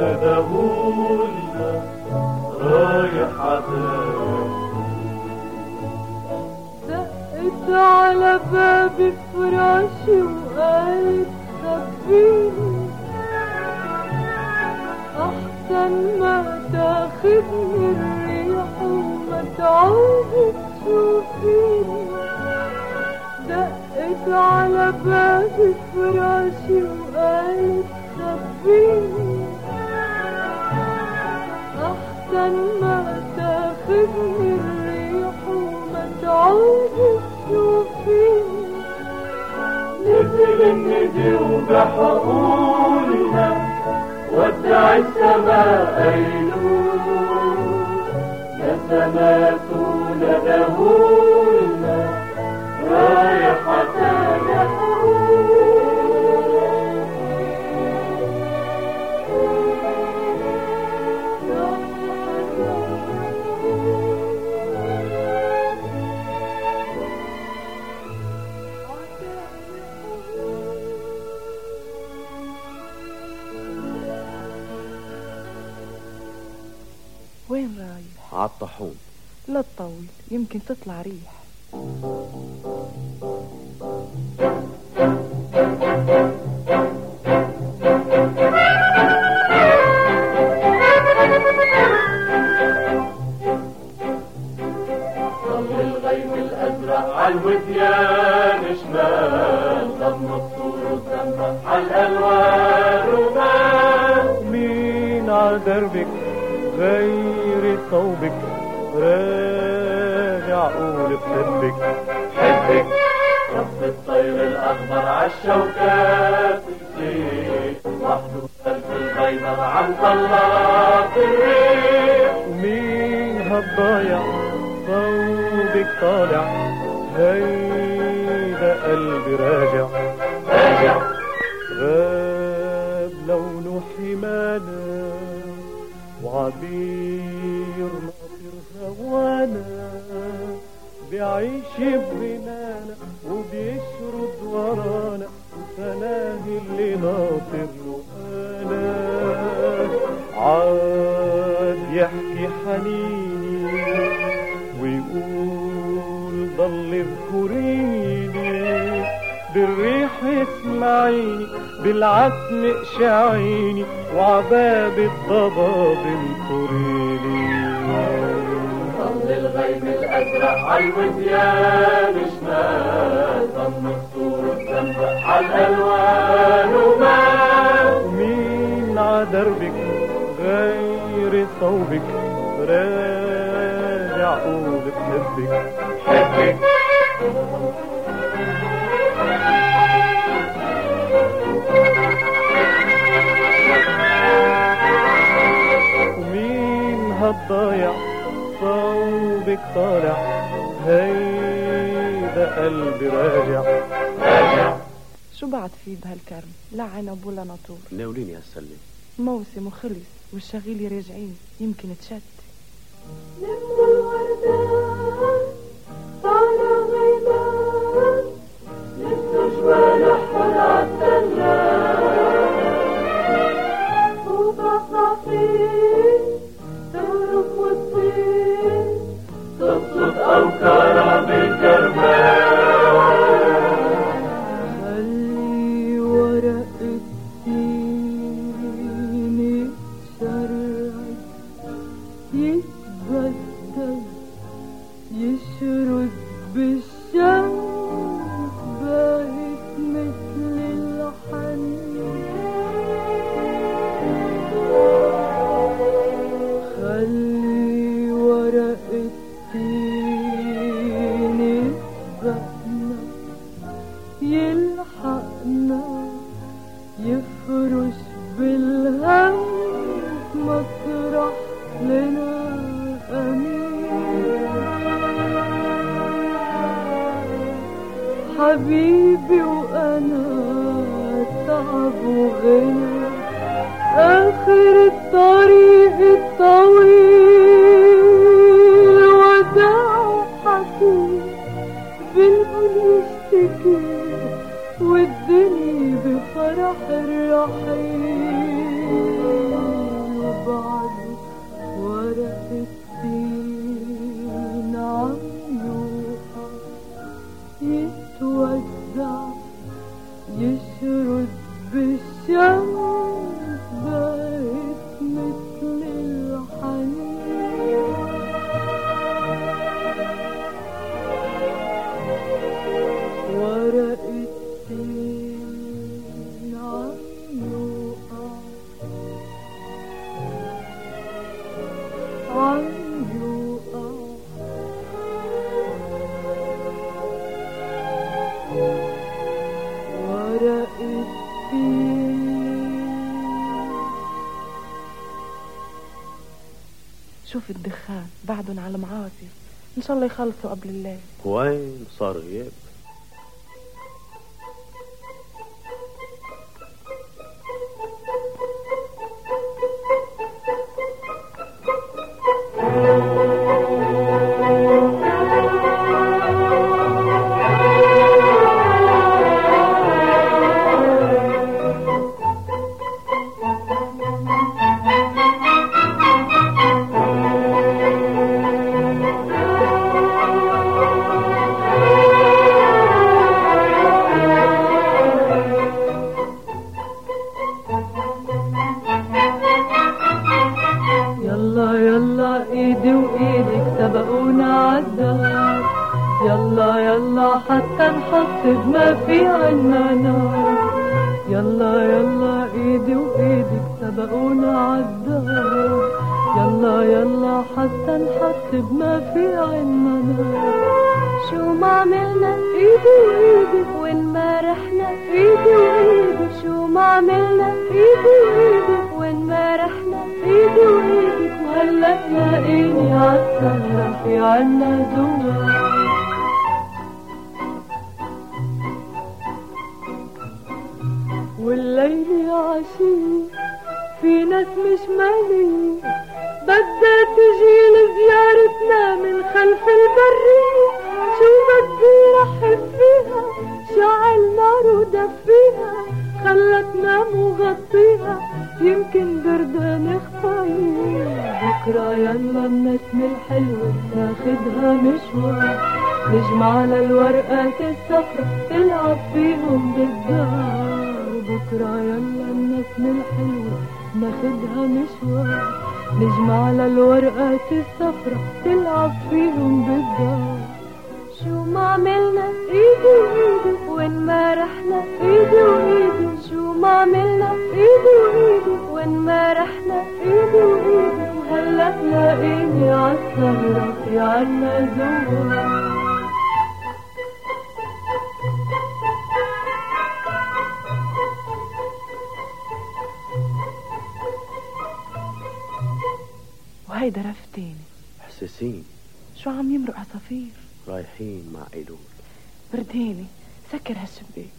ندهولنا رايح عذاب. دقت على باب فراشي وقالت خبيني، أحسن ما تاخدني الريح وما تعودي تشوفيني. دقت على باب فراشي وقالت خبيني، أحسن ما تاخدني الريح وما تعودي تشوفيني. نزل الندي وبحقولنا ودع السماء أيلول، نسمات ندهولنا رايحة وين رايح؟ عالطحون. لا تطول يمكن تطلع ريح. الغيم الأزرق عالوديان شمال، ضم الصور والزنبق عالألوان رمال. مين عدربك غير صوبك راجع قول بحبك حبك. رب الطير الأخضر عالشوكات نسيت، وحده خلف الغيمة عم طلع الريح. ومين هالضايع صوبك طالع هيدا قلبي راجع راجع. غاب لونه حمانا وعبير ناطر هوانا، بيعيش بغنانا وبيشرد ورانا، وسناه اللي ناطر له انا. عاد يحكي حنيني ويقول ضل اذكريني، بالريح اسمعيني بالعتم اقشعيني، وعباب الضباب انطريني. ضل الغيم الأزرق عالوديان شمال، ضم الصور والزنبق عالألوان ومال. مين عدربك غير صوبك راجع قول بحبك حبك. ومين هالضايع صوبك طالع هيدا قلبي راجع راجع. شو بعد في بهالكرم؟ لا عنب ولا ناطور. ناوليني هالسلة. موسم وخلص والشغيل راجعين يمكن تشت. لموا الوردان على غيبان، لسه جوال أحمر عالسلام، وبصافين تهرب وتطير، تصد أوكارها بالكرمان. خلي ورق التين يتشرد يتبدل يشرد بالشمس، باهت مثل الحنين. خلي ورق التين يسبقنا يلحقنا، يفرش بالهم مطرح لنا أمين. حبيبي وأنا تعب وغنى، آخر الطريق الطويل وداع حكيم بلبل يشتكي، والدنيا بفرح الرحيل. بالشمس بقت مثل الحنين ورق التين عم يوقع عم يوقع ورق شوف الدخان بعدن على المعاصي، ان شاء الله يخلصوا قبل الليل. وين صار غياب؟ ايدي وايدك سبقونا عالدار، يلا يلا حتى نحط بما في عنا نار، يلا يلا ايدي وايدك سبقونا عالدار، يلا يلا حتى نحط بما في عنا نار. شو ما عملنا ايدي وايدك وين ما رحنا ايدي وايدك، شو ما عملنا ايدي وايدك وين ما رحنا ايدي وايدك، وهلا تلاقيني عالسهرة في عنا زوار. والليل عشي في ناس مش مالي بدها تجي لزيارتنا من خلف البرية، شو بدي رحب فيها شعل نار ودفيها، خلتنا مغطيها يمكن بردها نخفيها. بكرة يلا النسمة الحلوة ناخدها مشوار، نجمع على الورقات الصفرا تلعب فيهم بالدار. بكرة يلا النسمة الحلوة ناخدها مشوار، نجمع على الورقات الصفرا تلعب فيهم بالدار. شو ما عملنا ايدي وايدك وين ما رحنا ايدي وايدك، شو ما عملنا ايدي وايدك وين ما رحنا ايدي وايدك، وهلا تلاقيني عالسهرة في عنا زوار. وهيدا رفتيني حساسين شو عم يمرق عصافير رايحين مع ايلول. برديني سكر هالشباك.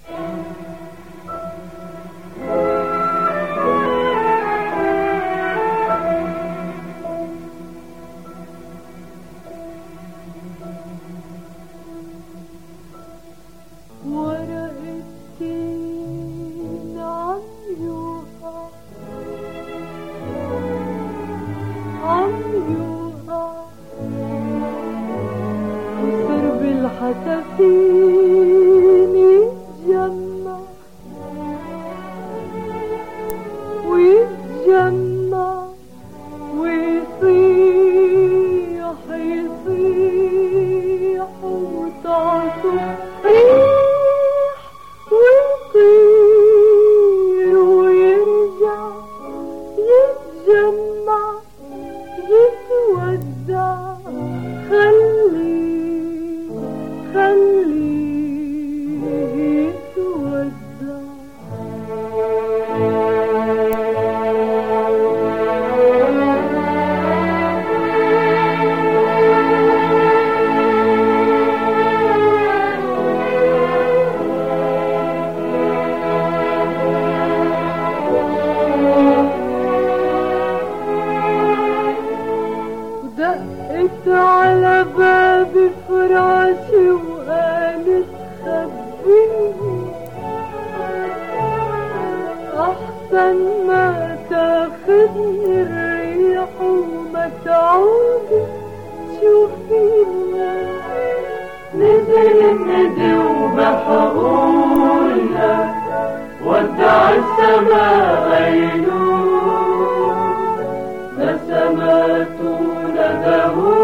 ورق التين عم يوقع عم يوقع، وسرب الحساسين يتجمع ويتجمع ويصيح يصيح وتعصف ريح ويطير ويرجع يتجمع يتودع. خليه يتودع. ودقت على باب فراشي وقالت خبيني، أحسن ما تاخدني الريح وما تعودي تشوفيني. نزل الندى وبحقولها ودع السماء أيلول، نسمات ندهوا